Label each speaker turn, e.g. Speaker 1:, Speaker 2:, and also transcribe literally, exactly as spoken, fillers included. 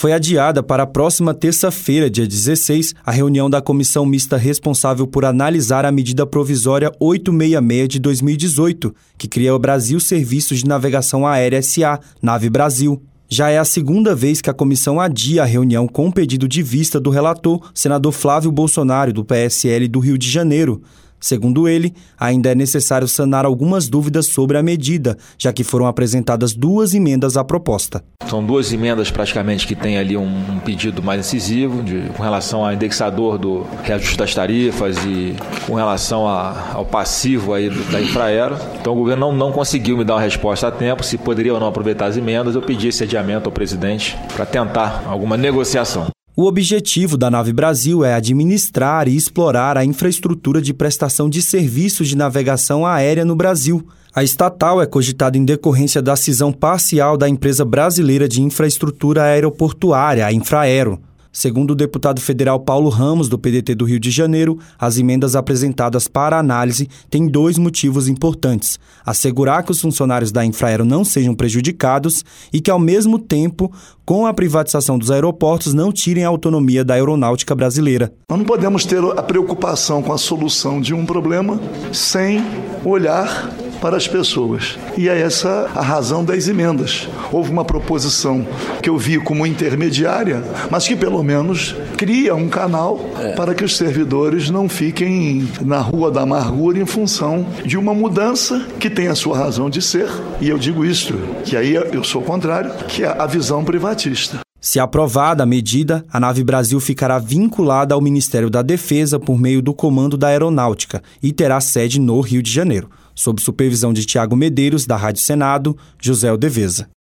Speaker 1: Foi adiada para a próxima terça-feira, dia dezesseis, a reunião da comissão mista responsável por analisar a medida provisória oitocentos e sessenta e seis de dois mil e dezoito, que cria o Brasil Serviços de Navegação Aérea S A, Nave Brasil. Já é a segunda vez que a comissão adia a reunião com pedido de vista do relator, senador Flávio Bolsonaro, do P S L do Rio de Janeiro. Segundo ele, ainda é necessário sanar algumas dúvidas sobre a medida, já que foram apresentadas duas emendas à proposta.
Speaker 2: São duas emendas praticamente que têm ali um, um pedido mais incisivo de, com relação ao indexador do reajuste das tarifas e com relação a, ao passivo aí do, da Infraero. Então o governo não, não conseguiu me dar uma resposta a tempo, se poderia ou não aproveitar as emendas. Eu pedi esse adiamento ao presidente para tentar alguma negociação.
Speaker 1: O objetivo da Nave Brasil é administrar e explorar a infraestrutura de prestação de serviços de navegação aérea no Brasil. A estatal é cogitada em decorrência da cisão parcial da Empresa Brasileira de Infraestrutura Aeroportuária, a Infraero. Segundo o deputado federal Paulo Ramos, do P D T do Rio de Janeiro, as emendas apresentadas para análise têm dois motivos importantes: assegurar que os funcionários da Infraero não sejam prejudicados e que, ao mesmo tempo, com a privatização dos aeroportos, não tirem a autonomia da aeronáutica brasileira.
Speaker 3: Nós não podemos ter a preocupação com a solução de um problema sem olhar para as pessoas. E é essa a razão das emendas. Houve uma proposição que eu vi como intermediária, mas que pelo menos cria um canal é. para que os servidores não fiquem na rua da amargura em função de uma mudança que tem a sua razão de ser. E eu digo isso, que aí eu sou contrário, que é a visão privatista.
Speaker 1: Se aprovada a medida, a Nave Brasil ficará vinculada ao Ministério da Defesa por meio do Comando da Aeronáutica e terá sede no Rio de Janeiro, sob supervisão de Tiago Medeiros, da Rádio Senado, José Odeveza.